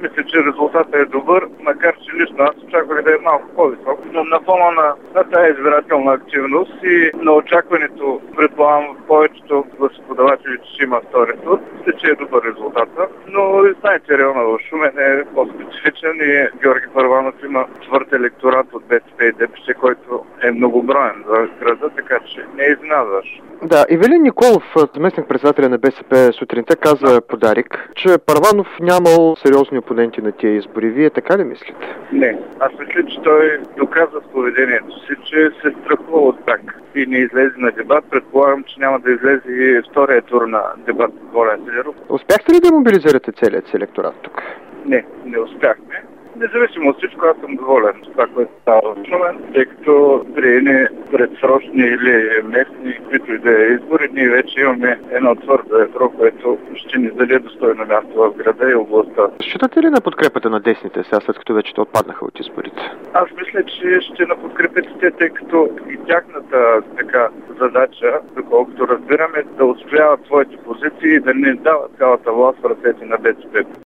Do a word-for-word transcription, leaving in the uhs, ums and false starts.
Мисля, че резултатът е добър, макар че лично аз очаквах да е малко по-висок. Но на фона на, на тази избирателна активност и на очакването, предполагам, повечето гласоподаватели, че ще има втори тур, мисля, че е добър резултатът. Но и знаете, района в Шумен е по-специфичен и Георги Първанов има твърд електорат от БСП и ДПС, който е многоброен за града, така че не е изненадваш. Да, Ивелин Николов, заместник председателя на БСП сутринта, каза по Дарик, че Първанов нямал сериозни опоненти на тия избори. Вие така ли мислите? Не. Аз мисля, че той доказа в поведението си, че се страхува от тях и не излезе на дебат. Предполагам, че няма да излезе и втория тур на дебат с Волен Сидеров. Успяхте ли да мобилизирате целият си електорат тук? Не, не успяхме. Независимо от всичко, аз съм доволен с това, което става в Шумен, тъй като при едни предсрочни или местни, които и да е избори, ние вече имаме едно твърдо ядро, което ще ни даде достойно място в града и областта. Считате ли на подкрепата на десните сега, след като вече те отпаднаха от изборите? Аз мисля, че ще на подкрепите, тъй като и тяхната така задача, доколкото разбираме, да отстояват своите позиции и да не дават цялата власт в ръцете на БСП.